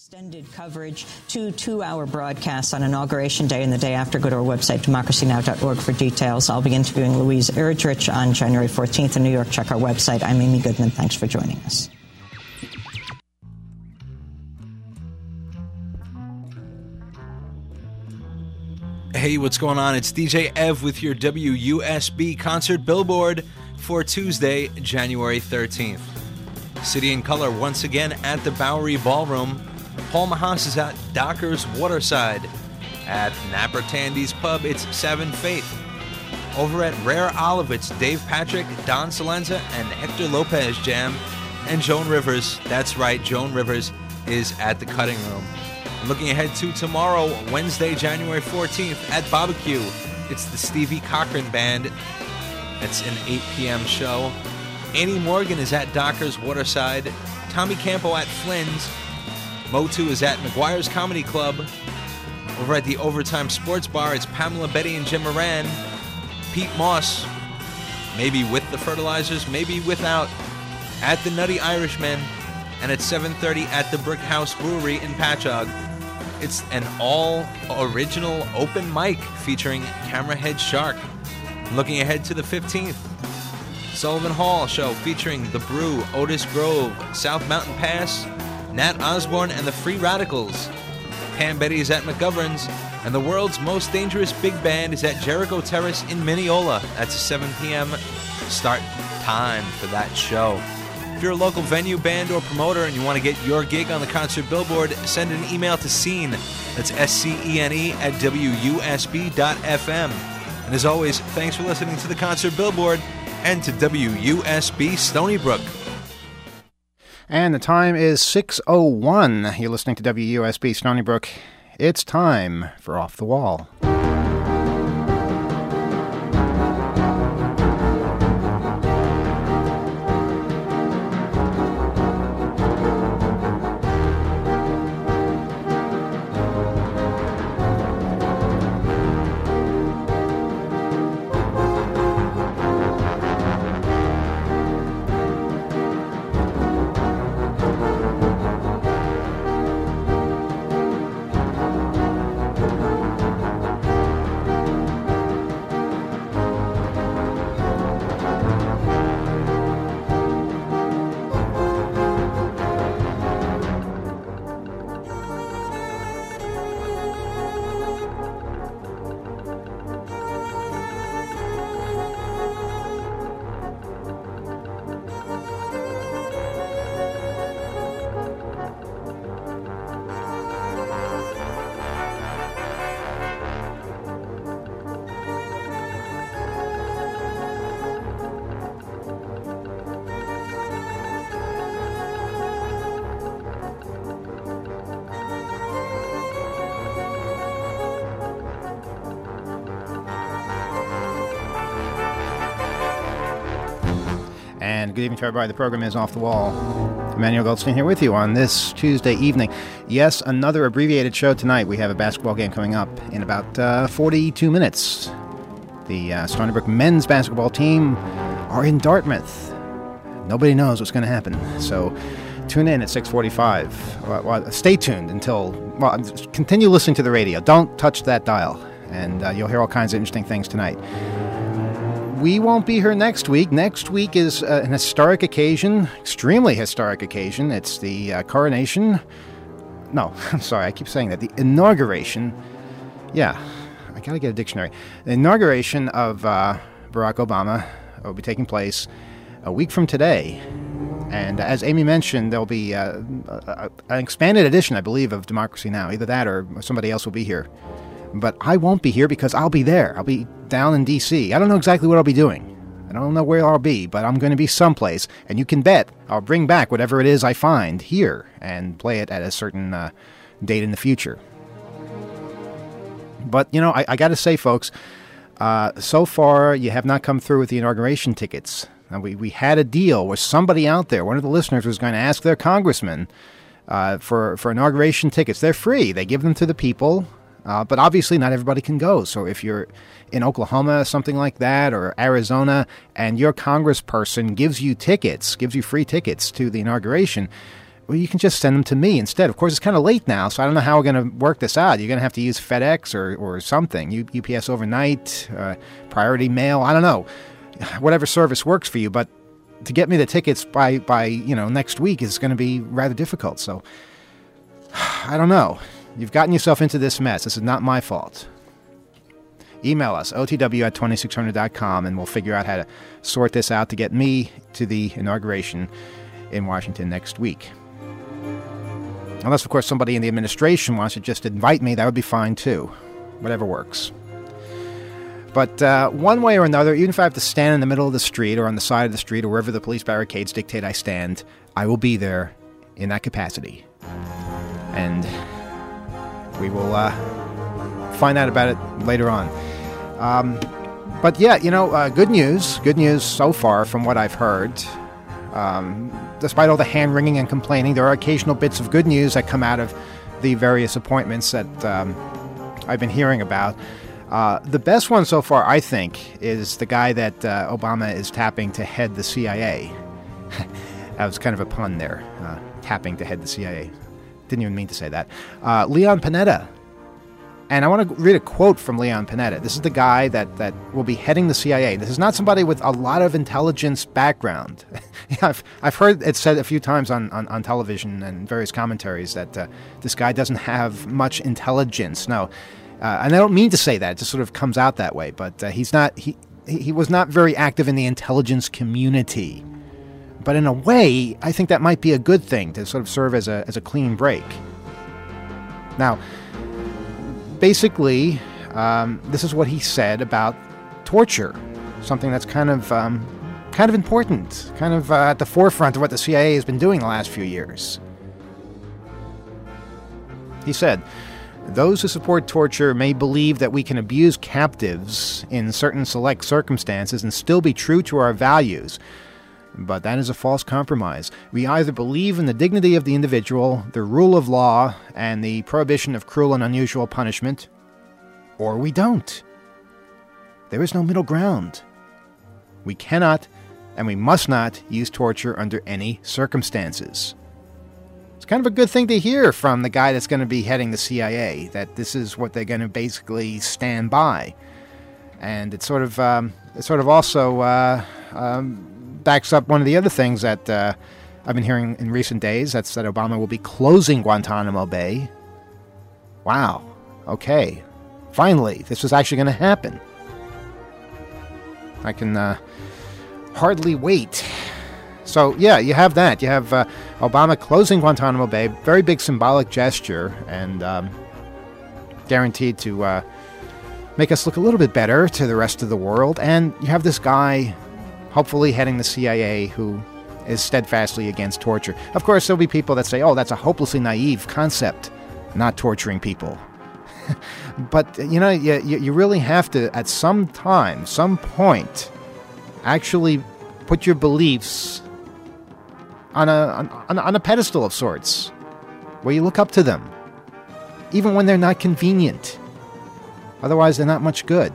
Extended coverage, two-hour broadcasts on Inauguration Day and the day after. Go to our website, democracynow.org, for details. I'll be interviewing Louise Erdrich on January 14th in New York. Check our website. I'm Amy Goodman. Thanks for joining us. Hey, what's going on? It's DJ Ev with your WUSB concert billboard for Tuesday, January 13th. City in Color once again at the Bowery Ballroom. Paul Mahass is at Docker's Waterside. At Napper Tandy's Pub, it's Seven Faith. Over at Rare Olive, it's Dave Patrick, Don Salenza, and Hector Lopez Jam. And Joan Rivers, that's right, Joan Rivers is at the Cutting Room. Looking ahead to tomorrow, Wednesday, January 14th, at Barbecue, it's the Stevie Cochran Band. It's an 8 p.m. show. Annie Morgan is at Docker's Waterside. Tommy Campo at Flynn's. Motu is at McGuire's Comedy Club. Over at the Overtime Sports Bar, it's Pamela Betty and Jim Moran. Pete Moss, maybe with the Fertilizers, maybe without, at the Nutty Irishman. And at 7:30 at the Brick House Brewery in Patchogue. It's an all-original open mic featuring Camerahead Shark. Looking ahead to the 15th, Sullivan Hall show featuring The Brew, Otis Grove, South Mountain Pass, Nat Osborne, and the Free Radicals. Pam Betty is at McGovern's, and the world's most dangerous big band is at Jericho Terrace in Mineola. That's a 7 p.m. start time for that show. If you're a local venue, band, or promoter and you want to get your gig on the concert billboard, send an email to scene. That's SCENE at WUSB.FM. And as always, thanks for listening to the concert billboard and to WUSB Stony Brook. And the time is 6:01. You're listening to WUSB Stony Brook. It's time for Off the Wall. And good evening to everybody. The program is Off the Wall. Emmanuel Goldstein here with you on this Tuesday evening. Yes, another abbreviated show tonight. We have a basketball game coming up in about 42 minutes. The Stony Brook men's basketball team are in Dartmouth. Nobody knows what's going to happen. So tune in at 6:45. Well, stay tuned until... Well, continue listening to the radio. Don't touch that dial. And you'll hear all kinds of interesting things tonight. We won't be here next week. Next week is an historic occasion, extremely historic occasion. It's the coronation. No, I'm sorry, I keep saying that. The inauguration. Yeah, I got to get a dictionary. The inauguration of Barack Obama will be taking place a week from today. And as Amy mentioned, there'll be an expanded edition, I believe, of Democracy Now! Either that or somebody else will be here. But I won't be here because I'll be there. I'll be down in D.C. I don't know exactly what I'll be doing. I don't know where I'll be, but I'm going to be someplace. And you can bet I'll bring back whatever it is I find here and play it at a certain date in the future. But, you know, I got to say, folks, so far you have not come through with the inauguration tickets. Now, we had a deal where somebody out there, one of the listeners, was going to ask their congressman for inauguration tickets. They're free. They give them to the people. But obviously not everybody can go. So if you're in Oklahoma, something like that, or Arizona, and your congressperson gives you tickets, gives you free tickets to the inauguration, well, you can just send them to me instead. Of course, it's kind of late now, so I don't know how we're going to work this out. You're going to have to use FedEx or something, UPS overnight, priority mail, I don't know. Whatever service works for you, but to get me the tickets by next week is going to be rather difficult. So, I don't know. You've gotten yourself into this mess. This is not my fault. Email us, otw@2600.com, and we'll figure out how to sort this out to get me to the inauguration in Washington next week. Unless, of course, somebody in the administration wants to just invite me, that would be fine too. Whatever works. But one way or another, even if I have to stand in the middle of the street or on the side of the street or wherever the police barricades dictate I stand, I will be there in that capacity. And we will find out about it later on. But yeah, good news. Good news so far from what I've heard. Despite all the hand-wringing and complaining, there are occasional bits of good news that come out of the various appointments that I've been hearing about. The best one so far, I think, is the guy that Obama is tapping to head the CIA. That was kind of a pun there, tapping to head the CIA. Didn't even mean to say that. Leon Panetta. And I want to read a quote from Leon Panetta. This is the guy that will be heading the CIA. This is not somebody with a lot of intelligence background. I've heard it said a few times on television and various commentaries that this guy doesn't have much intelligence. No, and I don't mean to say that. It just sort of comes out that way. But he's not. He was not very active in the intelligence community. But in a way, I think that might be a good thing to sort of serve as a clean break. Now, basically, this is what he said about torture, something that's kind of important, kind of at the forefront of what the CIA has been doing the last few years. He said, "Those who support torture may believe that we can abuse captives in certain select circumstances and still be true to our values. But that is a false compromise. We either believe in the dignity of the individual, the rule of law, and the prohibition of cruel and unusual punishment, or we don't. There is no middle ground. We cannot and we must not use torture under any circumstances." It's kind of a good thing to hear from the guy that's going to be heading the CIA, that this is what they're going to basically stand by. And it sort of also backs up one of the other things that I've been hearing in recent days. That's that Obama will be closing Guantanamo Bay. Wow. Okay. Finally, this is actually going to happen. I can hardly wait. So, yeah, you have that. You have Obama closing Guantanamo Bay. Very big symbolic gesture and guaranteed to make us look a little bit better to the rest of the world. And you have this guy hopefully heading the CIA who is steadfastly against torture. Of course, there'll be people that say, oh, that's a hopelessly naive concept, not torturing people. But, you really have to, at some time, some point, actually put your beliefs on a pedestal of sorts, where you look up to them, even when they're not convenient. Otherwise, they're not much good.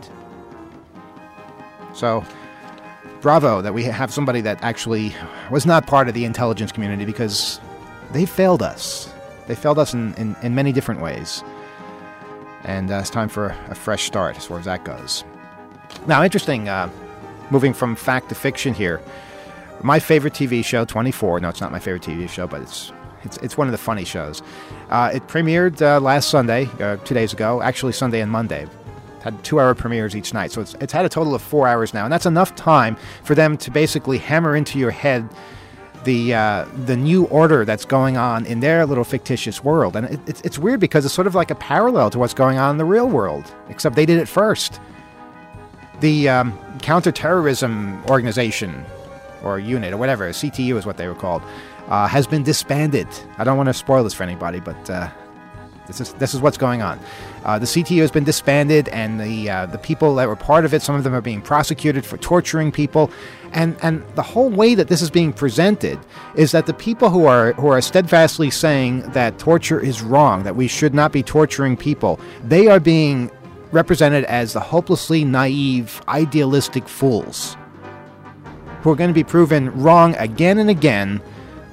So, bravo that we have somebody that actually was not part of the intelligence community, because they failed us. They failed us in many different ways. And it's time for a fresh start as far as that goes. Now, interesting, moving from fact to fiction here. My favorite TV show, 24. No, it's not my favorite TV show, but it's one of the funny shows. It premiered last Sunday, 2 days ago. Actually, Sunday and Monday. Had 2-hour premieres each night, so it's had a total of 4 hours now, and that's enough time for them to basically hammer into your head the new order that's going on in their little fictitious world. And it's weird because it's sort of like a parallel to what's going on in the real world, except they did it first. The counterterrorism organization, or unit, or whatever, CTU is what they were called, has been disbanded. I don't want to spoil this for anybody, but this is what's going on. The CTU has been disbanded, and the people that were part of it, some of them are being prosecuted for torturing people, and the whole way that this is being presented is that the people who are steadfastly saying that torture is wrong, that we should not be torturing people, they are being represented as the hopelessly naive, idealistic fools who are going to be proven wrong again and again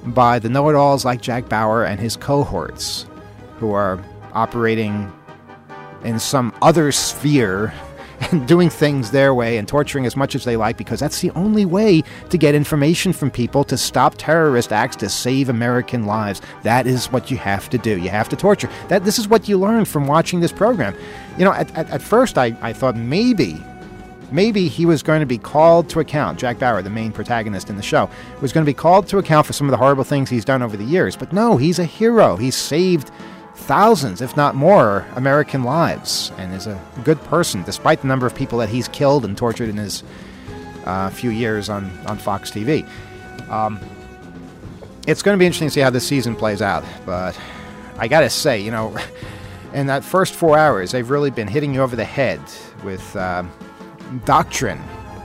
by the know-it-alls like Jack Bauer and his cohorts, who are operating in some other sphere and doing things their way and torturing as much as they like, because that's the only way to get information from people to stop terrorist acts, to save American lives. That is what you have to do. You have to torture. This is what you learn from watching this program. You know, at first I thought maybe he was going to be called to account. Jack Bauer, the main protagonist in the show, was going to be called to account for some of the horrible things he's done over the years. But no, he's a hero. He's saved thousands, if not more, American lives, and is a good person, despite the number of people that he's killed and tortured in his few years on Fox TV. It's going to be interesting to see how this season plays out, but I gotta say, you know, in that first 4 hours, they've really been hitting you over the head with doctrine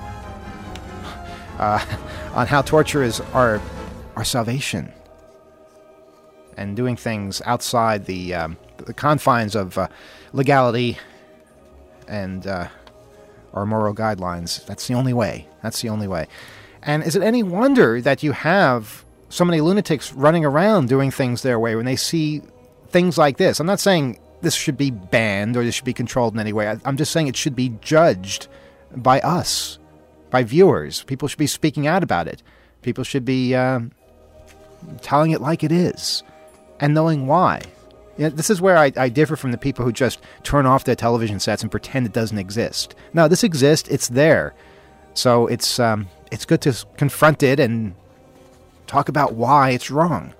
on how torture is our salvation, and doing things outside the confines of legality and our moral guidelines. That's the only way. That's the only way. And is it any wonder that you have so many lunatics running around doing things their way when they see things like this? I'm not saying this should be banned or this should be controlled in any way. I'm just saying it should be judged by us, by viewers. People should be speaking out about it. People should be telling it like it is, and knowing why. You know, this is where I differ from the people who just turn off their television sets and pretend it doesn't exist. No, this exists. It's there. So it's good to confront it and talk about why it's wrong.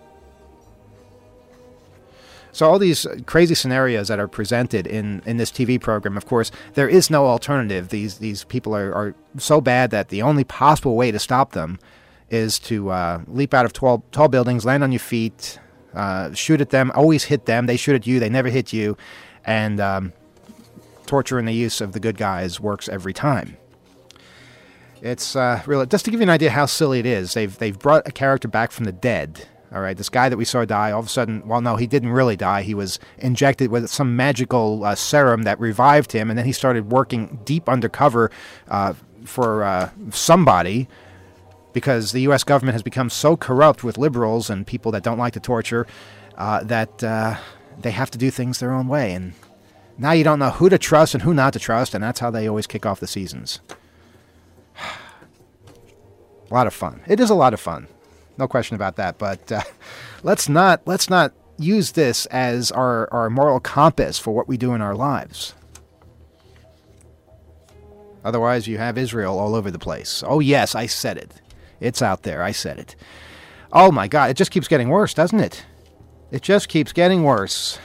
So all these crazy scenarios that are presented in this TV program, of course, there is no alternative. These people are so bad that the only possible way to stop them is to leap out of tall buildings, land on your feet, shoot at them, always hit them. They shoot at you, they never hit you. And torture and the use of the good guys works every time. It's really, just to give you an idea how silly it is, they've brought a character back from the dead. All right, this guy that we saw die, all of a sudden, well, no, he didn't really die. He was injected with some magical serum that revived him, and then he started working deep undercover for somebody, because the U.S. government has become so corrupt with liberals and people that don't like to torture that they have to do things their own way. And now you don't know who to trust and who not to trust, and that's how they always kick off the seasons. A lot of fun. It is a lot of fun. No question about that. But let's not use this as our moral compass for what we do in our lives. Otherwise, you have Israel all over the place. Oh, yes, I said it. It's out there. I said it. Oh, my God. It just keeps getting worse, doesn't it? It just keeps getting worse.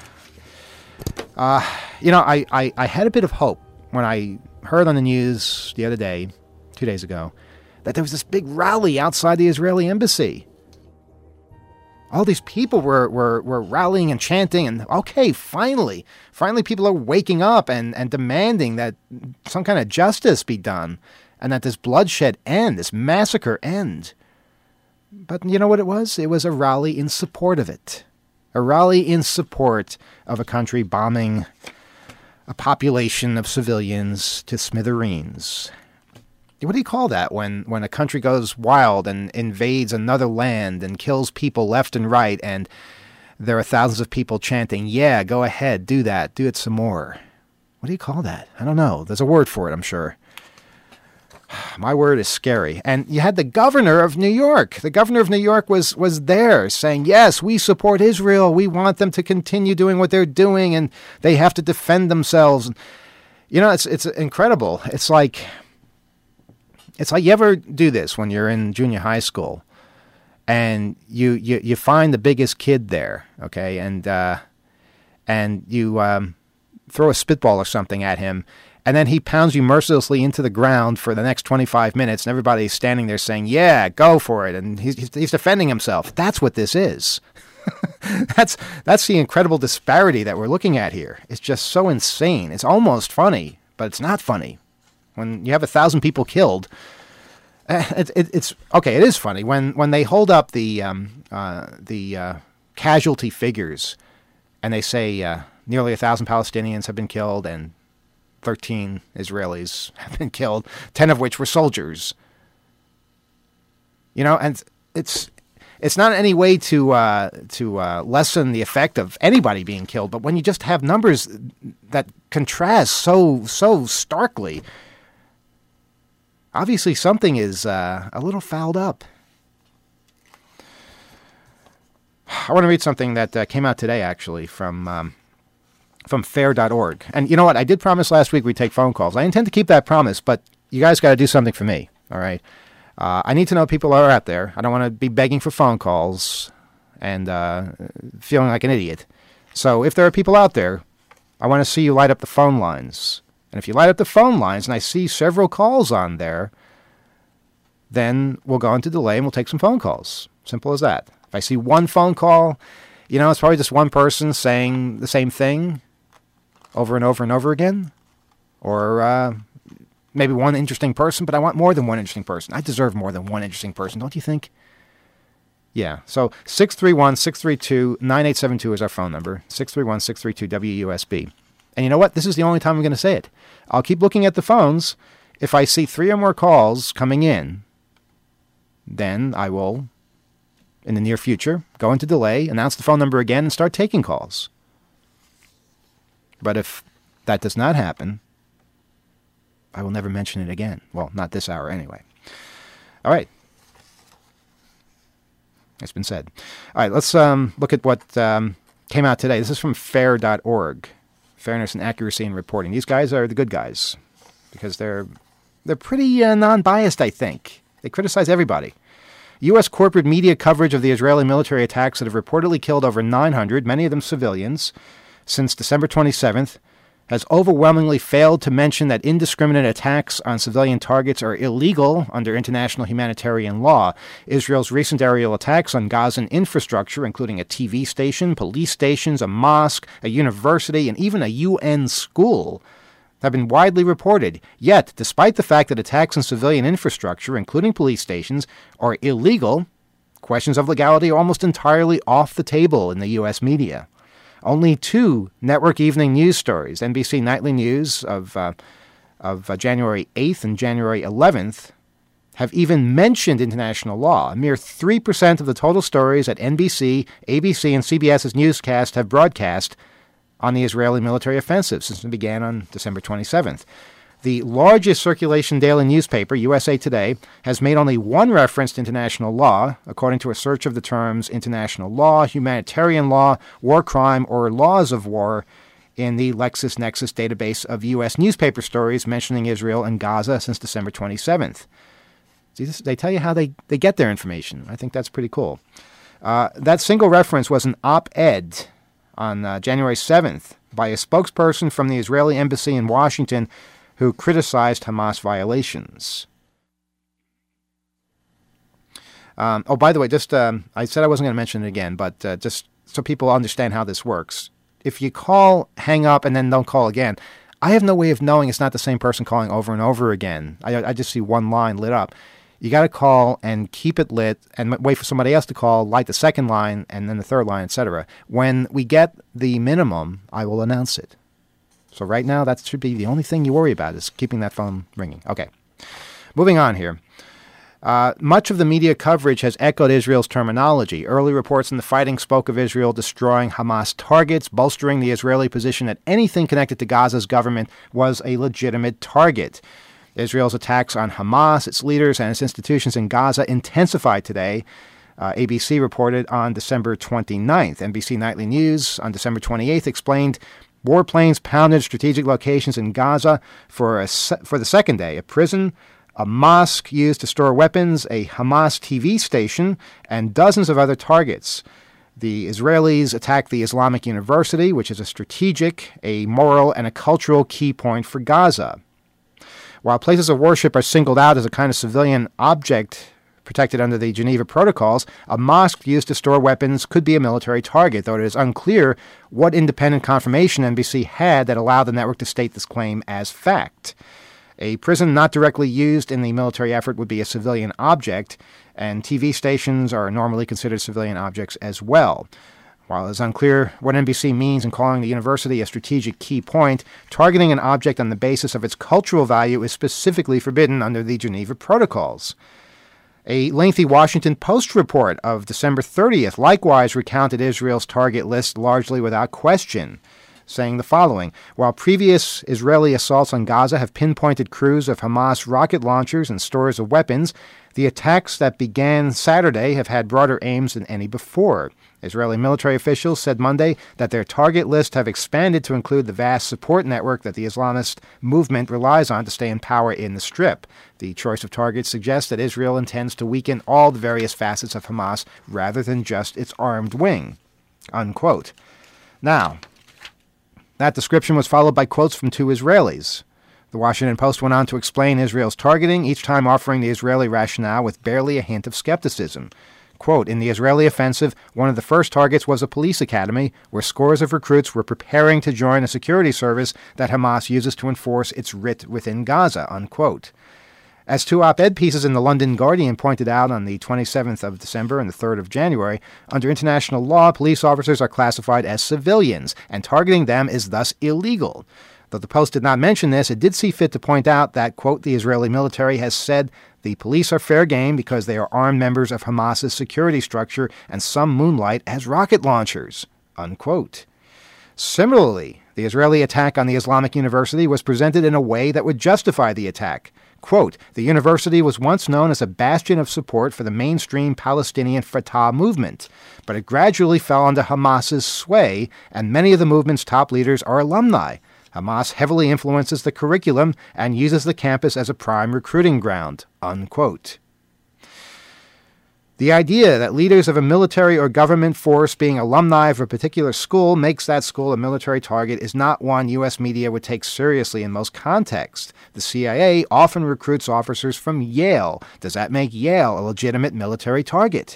You know, I had a bit of hope when I heard on the news the other day, 2 days ago, that there was this big rally outside the Israeli embassy. All these people were rallying and chanting, and okay, finally people are waking up and demanding that some kind of justice be done, and that this bloodshed end, this massacre end. But you know what it was? It was a rally in support of it. A rally in support of a country bombing a population of civilians to smithereens. What do you call that when a country goes wild and invades another land and kills people left and right, and there are thousands of people chanting, yeah, go ahead, do that, do it some more? What do you call that? I don't know. There's a word for it, I'm sure. My word is scary. And you had the governor of New York. The governor of New York was there saying, yes, we support Israel. We want them to continue doing what they're doing, and they have to defend themselves. You know, it's incredible. It's like you ever do this when you're in junior high school, and you find the biggest kid there, okay, and you throw a spitball or something at him, and then he pounds you mercilessly into the ground for the next 25 minutes, and everybody's standing there saying, yeah, go for it, and he's defending himself. That's what this is. That's the incredible disparity that we're looking at here. It's just so insane. It's almost funny, but it's not funny. When you have 1,000 people killed, it's okay. It is funny when they hold up the casualty figures, and they say nearly 1,000 Palestinians have been killed and 13 Israelis have been killed, 10 of which were soldiers. You know, and it's It's not any way to lessen the effect of anybody being killed, but when you just have numbers that contrast so starkly, obviously something is a little fouled up. I want to read something that came out today, actually, from fair.org. And you know what? I did promise last week we'd take phone calls. I intend to keep that promise, but you guys got to do something for me, all right? I need to know people are out there. I don't want to be begging for phone calls and feeling like an idiot. So if there are people out there, I want to see you light up the phone lines. And if you light up the phone lines and I see several calls on there, then we'll go into delay and we'll take some phone calls. Simple as that. If I see one phone call, it's probably just one person saying the same thing over and over and over again. Or maybe one interesting person, but I want more than one interesting person. I deserve more than one interesting person, don't you think? Yeah, so 631-632-9872 is our phone number. 631-632-WUSB. And you know what? This is the only time I'm going to say it. I'll keep looking at the phones. If I see 3 or more calls coming in, then I will, in the near future, go into delay, announce the phone number again, and start taking calls. But if that does not happen, I will never mention it again. Well, not this hour anyway. All right. It's been said. All right, let's look at what came out today. This is from fair.org. Fairness and Accuracy in Reporting. These guys are the good guys because they're pretty non-biased, I think. They criticize everybody. U.S. corporate media coverage of the Israeli military attacks that have reportedly killed over 900, many of them civilians, since December 27th, has overwhelmingly failed to mention that indiscriminate attacks on civilian targets are illegal under international humanitarian law. Israel's recent aerial attacks on Gazan infrastructure, including a TV station, police stations, a mosque, a university, and even a UN school, have been widely reported. Yet, despite the fact that attacks on civilian infrastructure, including police stations, are illegal, questions of legality are almost entirely off the table in the U.S. media. Only 2 network evening news stories, NBC Nightly News of January 8th and January 11th, have even mentioned international law. A mere 3% of the total stories that NBC, ABC, and CBS's newscast have broadcast on the Israeli military offensive since it began on December 27th. The largest circulation daily newspaper, USA Today, has made only one reference to international law, according to a search of the terms international law, humanitarian law, war crime, or laws of war in the LexisNexis database of U.S. newspaper stories mentioning Israel and Gaza since December 27th. See, they tell you how they get their information. I think that's pretty cool. That single reference was an op-ed on January 7th by a spokesperson from the Israeli embassy in Washington who criticized Hamas violations. By the way, I said I wasn't going to mention it again, but just so people understand how this works. If you call, hang up, and then don't call again, I have no way of knowing it's not the same person calling over and over again. I just see one line lit up. You got to call and keep it lit and wait for somebody else to call, light the second line, and then the third line, etc. When we get the minimum, I will announce it. So right now, that should be the only thing you worry about is keeping that phone ringing. Okay. Moving on here. Much of the media coverage has echoed Israel's terminology. Early reports in the fighting spoke of Israel destroying Hamas targets, bolstering the Israeli position that anything connected to Gaza's government was a legitimate target. Israel's attacks on Hamas, its leaders, and its institutions in Gaza intensified today. ABC reported on December 29th. NBC Nightly News on December 28th explained warplanes pounded strategic locations in Gaza for the second day. A prison, a mosque used to store weapons, a Hamas TV station, and dozens of other targets. The Israelis attacked the Islamic University, which is a strategic, a moral, and a cultural key point for Gaza. While places of worship are singled out as a kind of civilian object protected under the Geneva Protocols, a mosque used to store weapons could be a military target, though it is unclear what independent confirmation NBC had that allowed the network to state this claim as fact. A prison not directly used in the military effort would be a civilian object, and TV stations are normally considered civilian objects as well. While it is unclear what NBC means in calling the university a strategic key point, targeting an object on the basis of its cultural value is specifically forbidden under the Geneva Protocols. A lengthy Washington Post report of December 30th likewise recounted Israel's target list largely without question, saying the following: while previous Israeli assaults on Gaza have pinpointed crews of Hamas rocket launchers and stores of weapons, the attacks that began Saturday have had broader aims than any before. Israeli military officials said Monday that their target list have expanded to include the vast support network that the Islamist movement relies on to stay in power in the Strip. The choice of targets suggests that Israel intends to weaken all the various facets of Hamas rather than just its armed wing. Unquote. Now, that description was followed by quotes from two Israelis. The Washington Post went on to explain Israel's targeting, each time offering the Israeli rationale with barely a hint of skepticism. Quote, in the Israeli offensive, one of the first targets was a police academy where scores of recruits were preparing to join a security service that Hamas uses to enforce its writ within Gaza, unquote. As two op-ed pieces in the London Guardian pointed out on the 27th of December and the 3rd of January, under international law, police officers are classified as civilians, and targeting them is thus illegal. Though the Post did not mention this, it did see fit to point out that, quote, the Israeli military has said the police are fair game because they are armed members of Hamas's security structure and some moonlight as rocket launchers, unquote. Similarly, the Israeli attack on the Islamic University was presented in a way that would justify the attack. Quote, the university was once known as a bastion of support for the mainstream Palestinian Fatah movement, but it gradually fell under Hamas's sway, and many of the movement's top leaders are alumni. Hamas heavily influences the curriculum and uses the campus as a prime recruiting ground, unquote. The idea that leaders of a military or government force being alumni of a particular school makes that school a military target is not one U.S. media would take seriously in most contexts. The CIA often recruits officers from Yale. Does that make Yale a legitimate military target?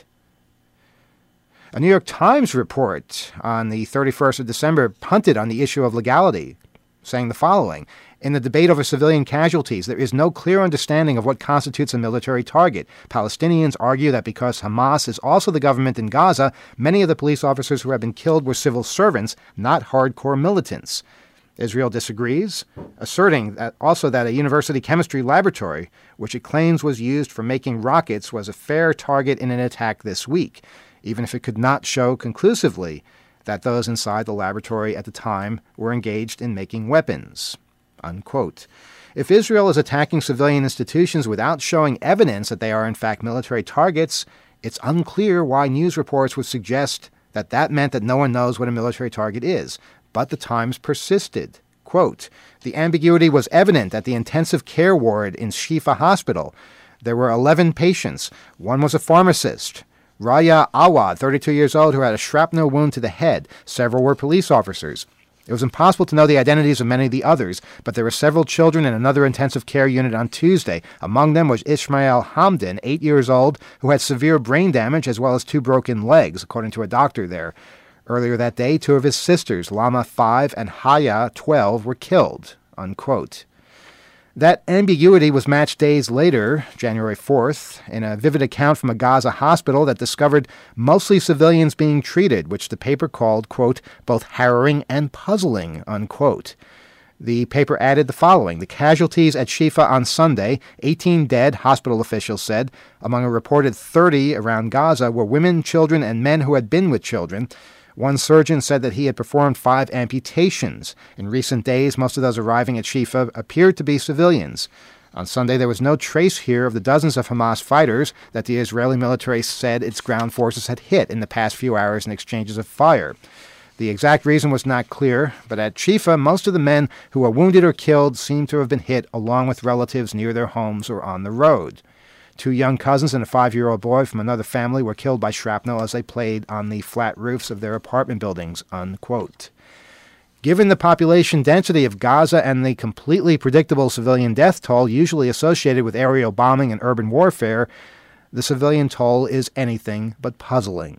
A New York Times report on the 31st of December punted on the issue of legality, saying the following: in the debate over civilian casualties, there is no clear understanding of what constitutes a military target. Palestinians argue that because Hamas is also the government in Gaza, many of the police officers who have been killed were civil servants, not hardcore militants. Israel disagrees, asserting that a university chemistry laboratory, which it claims was used for making rockets, was a fair target in an attack this week, even if it could not show conclusively that those inside the laboratory at the time were engaged in making weapons, unquote. If Israel is attacking civilian institutions without showing evidence that they are in fact military targets, it's unclear why news reports would suggest that that meant that no one knows what a military target is. But the Times persisted. Quote, the ambiguity was evident at the intensive care ward in Shifa Hospital. There were 11 patients. One was a pharmacist, Raya Awad, 32 years old, who had a shrapnel wound to the head. Several were police officers. It was impossible to know the identities of many of the others, but there were several children in another intensive care unit on Tuesday. Among them was Ismail Hamdan, 8 years old, who had severe brain damage as well as 2 broken legs, according to a doctor there. Earlier that day, 2 of his sisters, Lama, 5, and Haya, 12, were killed, unquote. That ambiguity was matched days later, January 4th, in a vivid account from a Gaza hospital that discovered mostly civilians being treated, which the paper called, quote, both harrowing and puzzling, unquote. The paper added the following: the casualties at Shifa on Sunday, 18 dead, hospital officials said. Among a reported 30 around Gaza were women, children, and men who had been with children. One surgeon said that he had performed 5 amputations. In recent days, most of those arriving at Shifa appeared to be civilians. On Sunday, there was no trace here of the dozens of Hamas fighters that the Israeli military said its ground forces had hit in the past few hours in exchanges of fire. The exact reason was not clear, but at Shifa, most of the men who were wounded or killed seemed to have been hit along with relatives near their homes or on the road. 2 young cousins and a 5-year-old boy from another family were killed by shrapnel as they played on the flat roofs of their apartment buildings, unquote. Given the population density of Gaza and the completely predictable civilian death toll usually associated with aerial bombing and urban warfare, the civilian toll is anything but puzzling.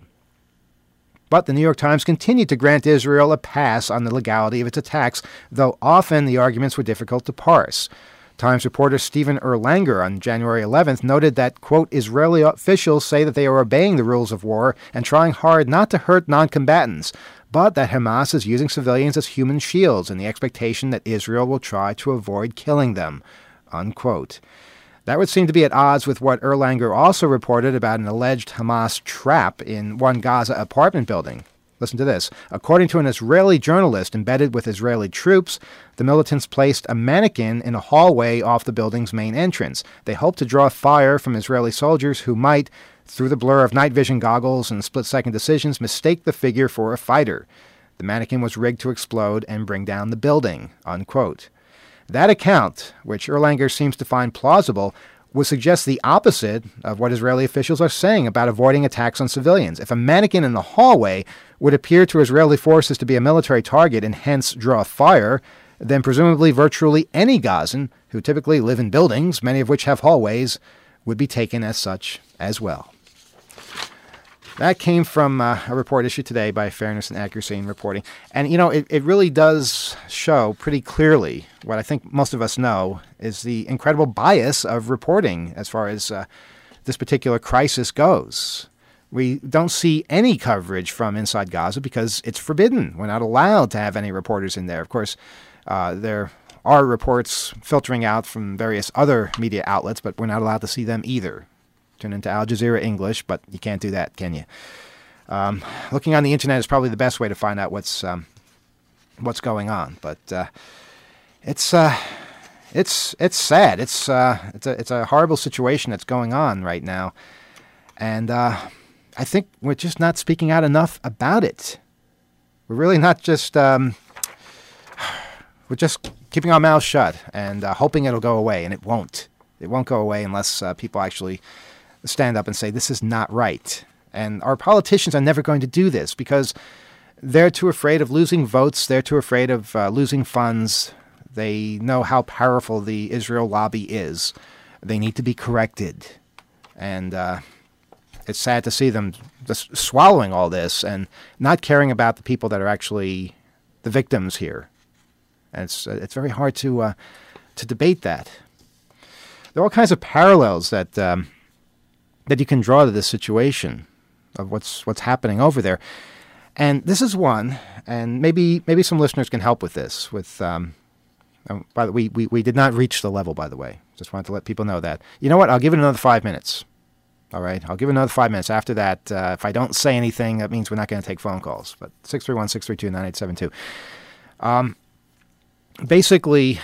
But the New York Times continued to grant Israel a pass on the legality of its attacks, though often the arguments were difficult to parse. Times reporter Stephen Erlanger on January 11th noted that, quote, Israeli officials say that they are obeying the rules of war and trying hard not to hurt non-combatants, but that Hamas is using civilians as human shields in the expectation that Israel will try to avoid killing them, unquote. That would seem to be at odds with what Erlanger also reported about an alleged Hamas trap in one Gaza apartment building. Listen to this. According to an Israeli journalist embedded with Israeli troops, the militants placed a mannequin in a hallway off the building's main entrance. They hoped to draw fire from Israeli soldiers who might, through the blur of night vision goggles and split-second decisions, mistake the figure for a fighter. The mannequin was rigged to explode and bring down the building, unquote. That account, which Erlanger seems to find plausible, would suggest the opposite of what Israeli officials are saying about avoiding attacks on civilians. If a mannequin in the hallway would appear to Israeli forces to be a military target and hence draw fire, then presumably virtually any Gazan, who typically live in buildings, many of which have hallways, would be taken as such as well. That came from a report issued today by Fairness and Accuracy in Reporting. And, it really does show pretty clearly what I think most of us know is the incredible bias of reporting as far as this particular crisis goes. We don't see any coverage from inside Gaza because it's forbidden. We're not allowed to have any reporters in there. Of course, there are reports filtering out from various other media outlets, but we're not allowed to see them either. Turn into Al Jazeera English, but you can't do that, can you? Looking on the internet is probably the best way to find out what's going on. But it's sad. It's a horrible situation that's going on right now, and I think we're just not speaking out enough about it. We're really not just we're just keeping our mouths shut and hoping it'll go away, and it won't. It won't go away unless people actually stand up and say, this is not right. And our politicians are never going to do this because they're too afraid of losing votes. They're too afraid of losing funds. They know how powerful the Israel lobby is. They need to be corrected. And it's sad to see them just swallowing all this and not caring about the people that are actually the victims here. And it's very hard to debate that. There are all kinds of parallels that you can draw to this situation of what's happening over there, and this is one. And maybe some listeners can help with this. By the way, we did not reach the level. By the way, just wanted to let people know that. You know what? I'll give it another 5 minutes. All right, I'll give it another 5 minutes. After that, if I don't say anything, that means we're not going to take phone calls. But 631-632-9872. Basically,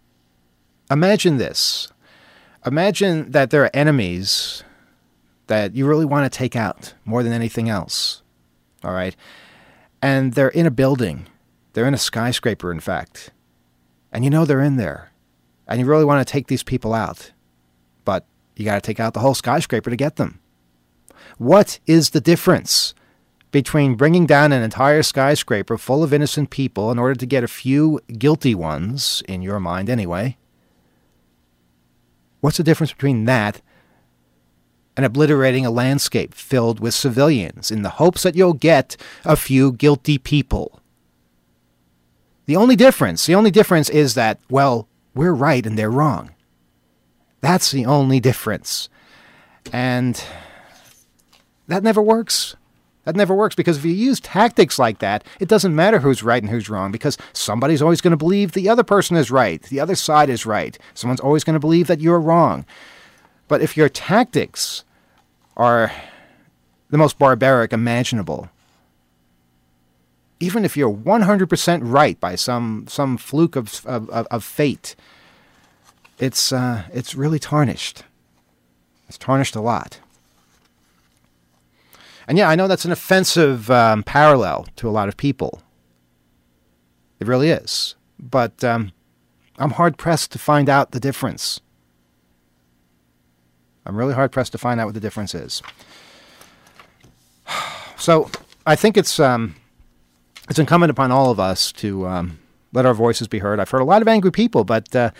imagine this. Imagine that there are enemies that you really want to take out more than anything else, all right? And they're in a building. They're in a skyscraper, in fact. And you know they're in there. And you really want to take these people out. But you got to take out the whole skyscraper to get them. What is the difference between bringing down an entire skyscraper full of innocent people in order to get a few guilty ones, in your mind anyway? What's the difference between that and obliterating a landscape filled with civilians in the hopes that you'll get a few guilty people? The only difference is that, well, we're right and they're wrong. That's the only difference. And that never works. That never works, because if you use tactics like that, it doesn't matter who's right and who's wrong, because somebody's always going to believe the other person is right. The other side is right. Someone's always going to believe that you're wrong. But if your tactics are the most barbaric imaginable, even if you're 100% right by some fluke of fate, it's really tarnished. It's tarnished a lot. And yeah, I know that's an offensive parallel to a lot of people. It really is. But I'm hard-pressed to find out the difference. I'm really hard-pressed to find out what the difference is. So I think it's incumbent upon all of us to let our voices be heard. I've heard a lot of angry people, but, not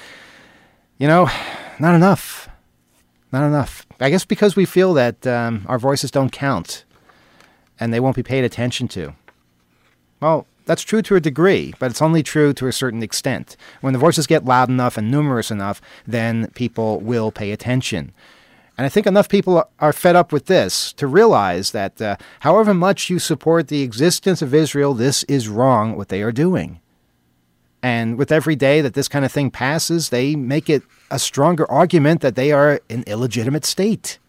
enough. Not enough. I guess because we feel that our voices don't count and they won't be paid attention to. Well, that's true to a degree, but it's only true to a certain extent. When the voices get loud enough and numerous enough, then people will pay attention. And I think enough people are fed up with this to realize that however much you support the existence of Israel, this is wrong what they are doing. And with every day that this kind of thing passes, they make it a stronger argument that they are an illegitimate state.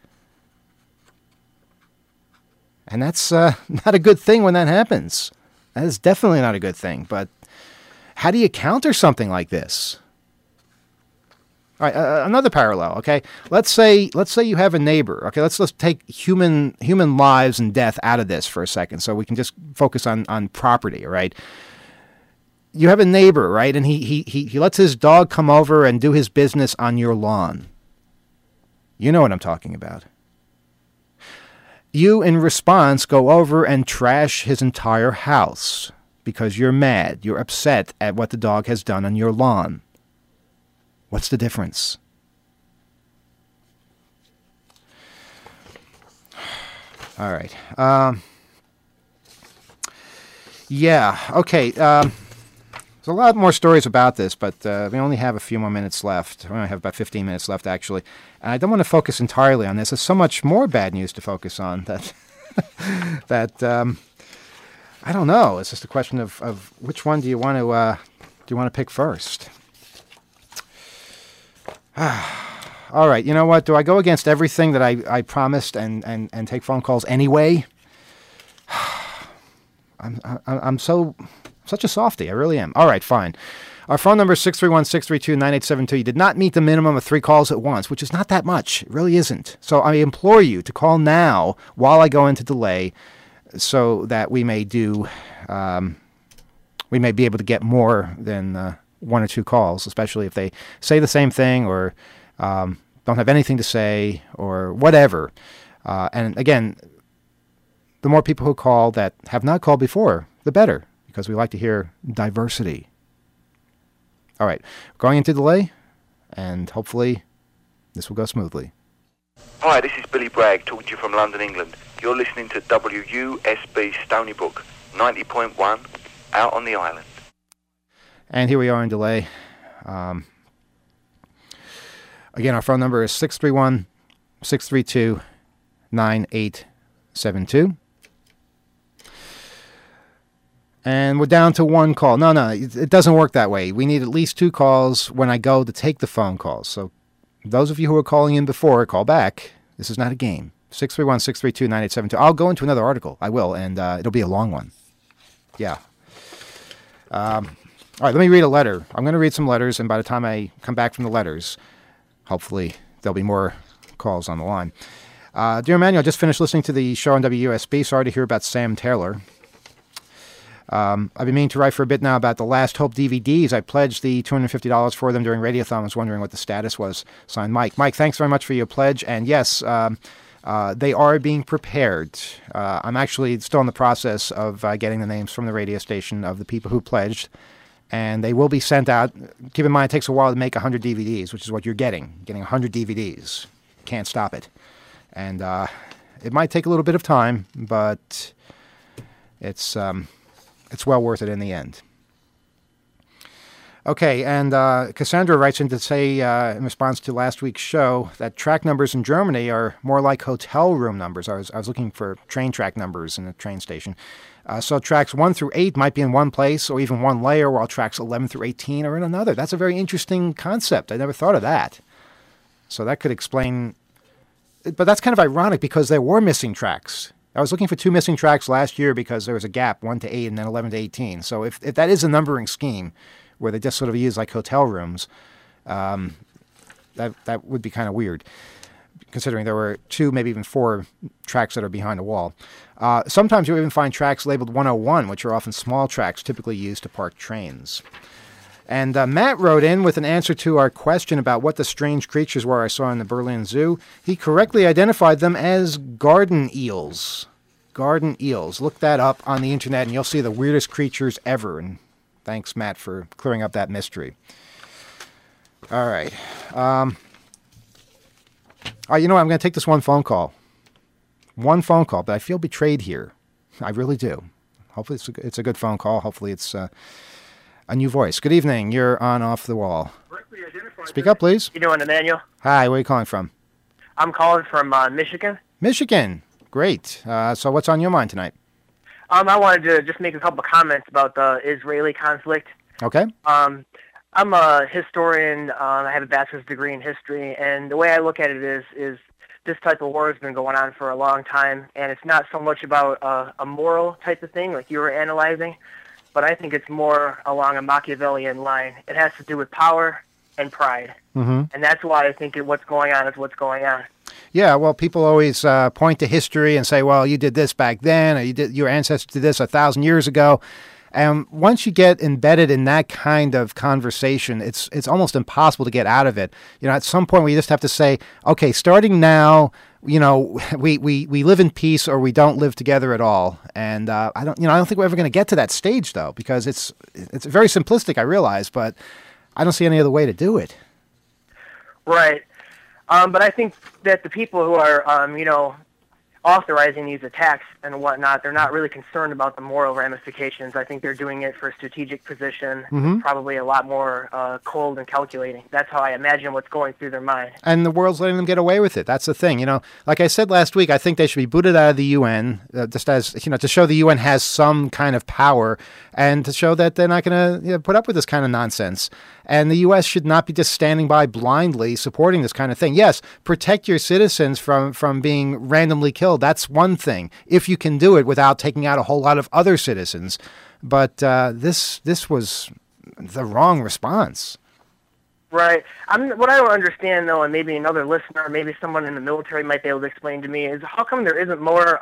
And that's not a good thing when that happens. That is definitely not a good thing. But how do you counter something like this? All right, another parallel, okay? Let's say you have a neighbor, okay? Let's take human lives and death out of this for a second so we can just focus on property, all right? You have a neighbor, right? And he lets his dog come over and do his business on your lawn. You know what I'm talking about. You, in response, go over and trash his entire house because you're mad. You're upset at what the dog has done on your lawn. What's the difference? All right. Okay. There's a lot more stories about this, but we only have a few more minutes left. We only have about 15 minutes left, actually. And I don't want to focus entirely on this. There's so much more bad news to focus on that I don't know. It's just a question of which one do you want to pick first? All right. You know what? Do I go against everything that I promised and take phone calls anyway? I'm such a softie. I really am. All right, fine. Our phone number is 631-632-9872. You did not meet the minimum of 3 calls at once, which is not that much. It really isn't. So I implore you to call now while I go into delay so that we may be able to get more than 1 or 2 calls, especially if they say the same thing or don't have anything to say or whatever. And again, the more people who call that have not called before, the better, because we like to hear diversity. All right, going into delay, and hopefully this will go smoothly. Hi, this is Billy Bragg talking to you from London, England. You're listening to WUSB Stony Brook, 90.1, out on the island. And here we are in delay. Again, our phone number is 631-632-9872. And we're down to 1 call. No, it doesn't work that way. We need at least 2 calls when I go to take the phone calls. So those of you who are calling in before, call back. This is not a game. 631-632-9872. I'll go into another article. I will, and it'll be a long one. Yeah. All right, let me read a letter. I'm going to read some letters, and by the time I come back from the letters, hopefully there'll be more calls on the line. Dear Emmanuel, I just finished listening to the show on WUSB. Sorry to hear about Sam Taylor. I've been meaning to write for a bit now about the Last Hope DVDs. I pledged the $250 for them during Radiothon. I was wondering what the status was. Signed, Mike. Mike, thanks very much for your pledge. And yes, they are being prepared. I'm actually still in the process of getting the names from the radio station of the people who pledged. And they will be sent out. Keep in mind, it takes a while to make 100 DVDs, which is what you're getting. Getting 100 DVDs. Can't stop it. And it might take a little bit of time, but it's well worth it in the end. Okay, and Cassandra writes in to say, in response to last week's show, that track numbers in Germany are more like hotel room numbers. I was looking for train track numbers in a train station. So tracks 1 through 8 might be in one place or even one layer, while tracks 11 through 18 are in another. That's a very interesting concept. I never thought of that. So that could explain... But that's kind of ironic because there were missing tracks. I was looking for 2 missing tracks last year because there was a gap, 1 to 8 and then 11 to 18. So if that is a numbering scheme where they just sort of use like hotel rooms, that would be kind of weird, considering there were 2, maybe even 4 tracks that are behind a wall. Sometimes you even find tracks labeled 101, which are often small tracks typically used to park trains. And Matt wrote in with an answer to our question about what the strange creatures were I saw in the Berlin Zoo. He correctly identified them as garden eels. Garden eels. Look that up on the internet and you'll see the weirdest creatures ever. And thanks, Matt, for clearing up that mystery. All right. You know what? I'm going to take this one phone call. One phone call, but I feel betrayed here. I really do. Hopefully it's a good phone call. Hopefully it's... a new voice. Good evening. You're on Off the Wall. Speak up, please. You doing, Emmanuel? Hi, where are you calling from? I'm calling from Michigan. Michigan. Great. So what's on your mind tonight? I wanted to just make a couple of comments about the Israeli conflict. Okay. I'm a historian. I have a bachelor's degree in history, and the way I look at it is this type of war has been going on for a long time, and it's not so much about a moral type of thing like you were analyzing, but I think it's more along a Machiavellian line. It has to do with power and pride, and that's why I think what's going on is what's going on. Yeah, well, people always point to history and say, well, you did this back then, or your ancestors did this 1,000 years ago. And once you get embedded in that kind of conversation, it's almost impossible to get out of it. At some point we just have to say, okay, starting now, we live in peace or we don't live together at all. And I don't think we're ever going to get to that stage though, because it's very simplistic, I realize, but I don't see any other way to do it. Right. But I think that the people who are, authorizing these attacks and whatnot, they're not really concerned about the moral ramifications. I think they're doing it for a strategic position, probably a lot more cold and calculating. That's how I imagine what's going through their mind. And the world's letting them get away with it. That's the thing. Like I said last week, I think they should be booted out of the UN, just as, to show the UN has some kind of power and to show that they're not going to put up with this kind of nonsense. And the U.S. should not be just standing by blindly supporting this kind of thing. Yes, protect your citizens from being randomly killed. That's one thing, if you can do it without taking out a whole lot of other citizens. But this was the wrong response. Right. What I don't understand, though, and maybe another listener, maybe someone in the military might be able to explain to me, is how come there isn't more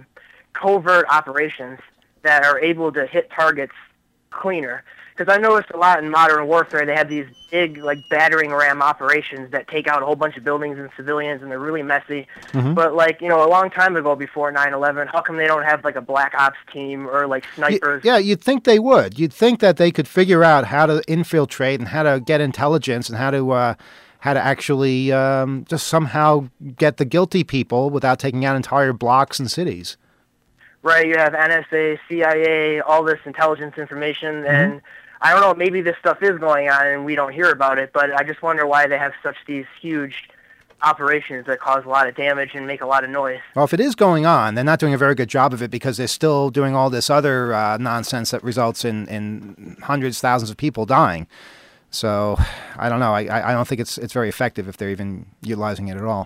covert operations that are able to hit targets cleaner? Because I noticed a lot in modern warfare, they have these big, battering ram operations that take out a whole bunch of buildings and civilians, and they're really messy. But, a long time ago before 9/11, how come they don't have, a black ops team or, snipers? Yeah, you'd think they would. You'd think that they could figure out how to infiltrate and how to get intelligence and how to actually just somehow get the guilty people without taking out entire blocks and cities. Right, you have NSA, CIA, all this intelligence information, and I don't know, maybe this stuff is going on and we don't hear about it, but I just wonder why they have these huge operations that cause a lot of damage and make a lot of noise. Well, if it is going on, they're not doing a very good job of it because they're still doing all this other nonsense that results in hundreds, thousands of people dying. So, I don't know. I don't think it's very effective if they're even utilizing it at all.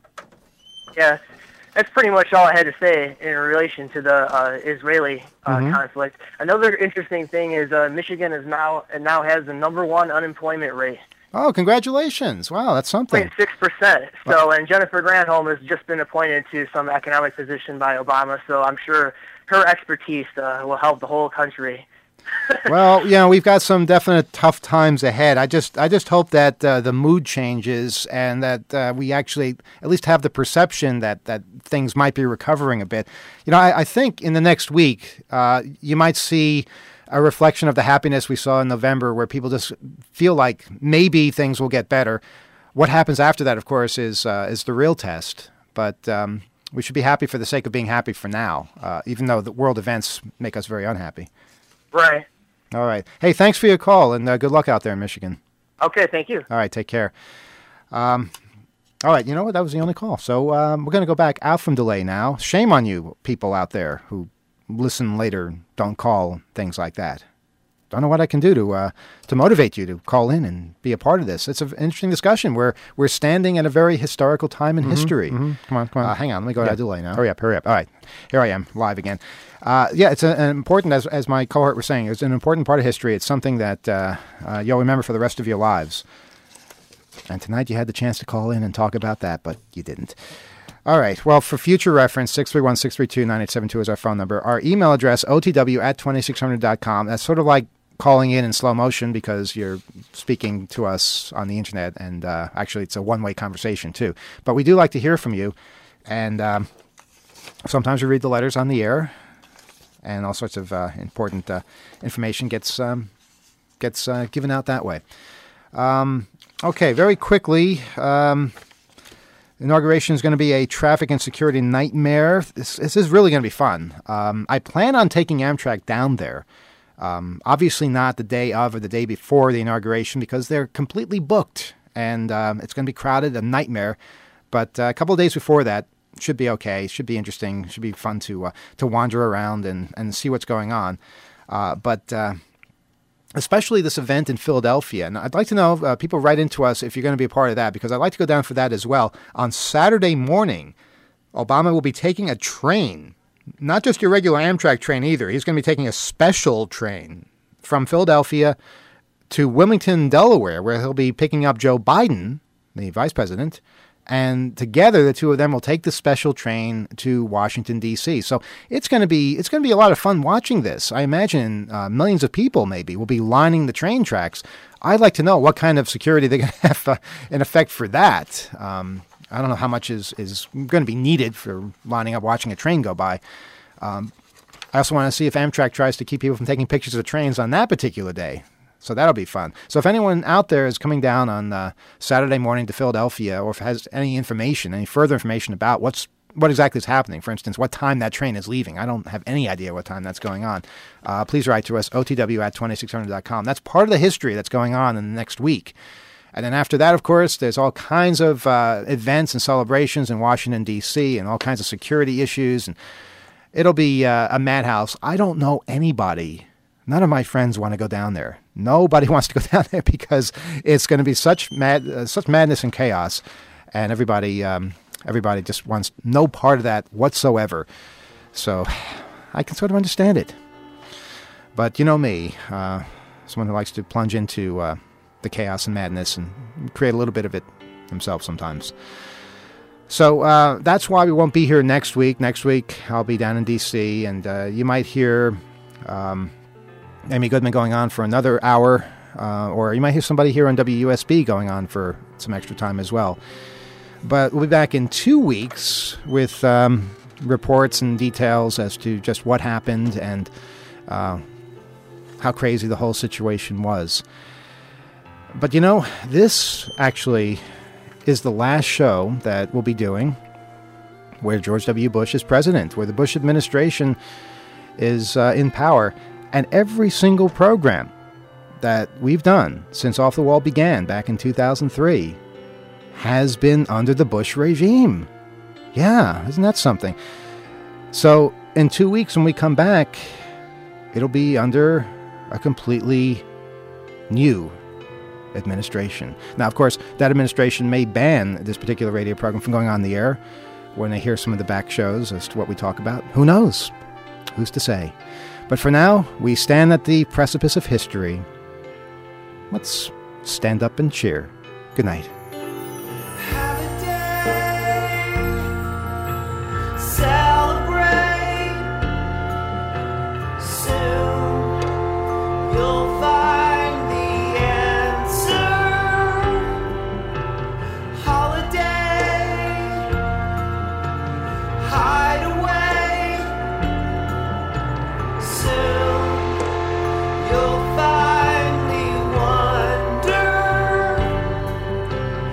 Yeah. That's pretty much all I had to say in relation to the Israeli conflict. Another interesting thing is Michigan now has the #1 unemployment rate. Oh, congratulations. Wow, that's something. 0.6%. So, and Jennifer Granholm has just been appointed to some economic position by Obama, so I'm sure her expertise will help the whole country. Well, we've got some definite tough times ahead. I just hope that the mood changes and that we actually at least have the perception that things might be recovering a bit. I think in the next week you might see a reflection of the happiness we saw in November, where people just feel like maybe things will get better. What happens after that, of course, is the real test. But we should be happy for the sake of being happy for now, even though the world events make us very unhappy. Right. All right. Hey, thanks for your call, and good luck out there in Michigan. Okay, thank you. All right, take care. All right, you know what? That was the only call. So we're going to go back out from delay now. Shame on you people out there who listen later, don't call, things like that. Don't know what I can do to motivate you to call in and be a part of this. It's an interesting discussion. We're standing at a very historical time in history. Come on. Hang on, let me go to delay now. Hurry up. All right, here I am, live again. It's an important, as my cohort was saying, it's an important part of history. It's something that you'll remember for the rest of your lives. And tonight you had the chance to call in and talk about that, but you didn't. All right. Well, for future reference, 631-632-9872 is our phone number. Our email address, otw@2600.com. That's sort of like calling in slow motion because you're speaking to us on the internet, and actually it's a one-way conversation too. But we do like to hear from you, and sometimes we read the letters on the air, and all sorts of important information gets given out that way. Okay, very quickly, inauguration is going to be a traffic and security nightmare. This is really going to be fun. I plan on taking Amtrak down there. Obviously not the day of or the day before the inauguration because they're completely booked, and it's going to be crowded, a nightmare. But a couple of days before that should be okay. Should be interesting. Should be fun to wander around and see what's going on. But especially this event in Philadelphia. And I'd like to know, people write into us if you're going to be a part of that, because I'd like to go down for that as well. On Saturday morning, Obama will be taking a train, not just your regular Amtrak train either. He's going to be taking a special train from Philadelphia to Wilmington, Delaware, where he'll be picking up Joe Biden, the vice president, and together the two of them will take the special train to Washington, D.C. So it's going to be a lot of fun watching this. I imagine millions of people maybe will be lining the train tracks. I'd like to know what kind of security they're going to have in effect for that. I don't know how much is going to be needed for lining up watching a train go by. I also want to see if Amtrak tries to keep people from taking pictures of trains on that particular day. So that'll be fun. So if anyone out there is coming down on Saturday morning to Philadelphia, or if has any further information about what exactly is happening, for instance, what time that train is leaving, I don't have any idea what time that's going on, please write to us, otw@2600.com. That's part of the history that's going on in the next week. And then after that, of course, there's all kinds of events and celebrations in Washington, D.C., and all kinds of security issues. And it'll be a madhouse. I don't know anybody. None of my friends want to go down there. Nobody wants to go down there because it's going to be such madness and chaos, and everybody just wants no part of that whatsoever. So I can sort of understand it. But you know me, someone who likes to plunge into the chaos and madness and create a little bit of it himself sometimes. So that's why we won't be here next week. Next week I'll be down in D.C., and you might hear Amy Goodman going on for another hour, or you might hear somebody here on WUSB going on for some extra time as well. But we'll be back in 2 weeks with reports and details as to just what happened and how crazy the whole situation was. But you know, this actually is the last show that we'll be doing where George W. Bush is president, where the Bush administration is in power. And every single program that we've done since Off the Wall began back in 2003 has been under the Bush regime. Yeah, isn't that something? So in 2 weeks when we come back, it'll be under a completely new administration. Now, of course, that administration may ban this particular radio program from going on the air when they hear some of the back shows as to what we talk about. Who knows? Who's to say? But for now, we stand at the precipice of history. Let's stand up and cheer. Good night. Have a day, celebrate, soon you'll find the answer. Holiday, hide away. Soon you'll finally wonder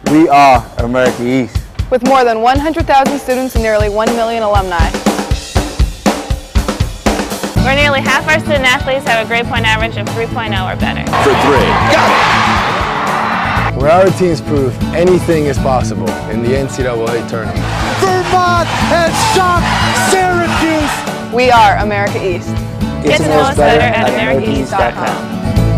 We are America East. With more than 100,000 students and nearly 1 million alumni. Where nearly half our student athletes have a grade point average of 3.0 or better. For 3. Got it! Where our teams prove anything is possible in the NCAA tournament. Vermont has shocked Syracuse! We are America East. Get to know us better at AmericaEast.com.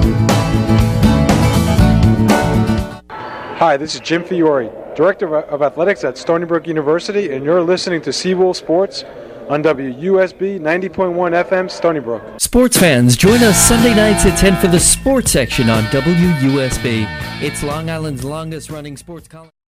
Hi, this is Jim Fiore, Director of Athletics at Stony Brook University, and you're listening to Seawolf Sports on WUSB 90.1 FM, Stony Brook. Sports fans, join us Sunday nights at 10 for the sports section on WUSB. It's Long Island's longest running sports column.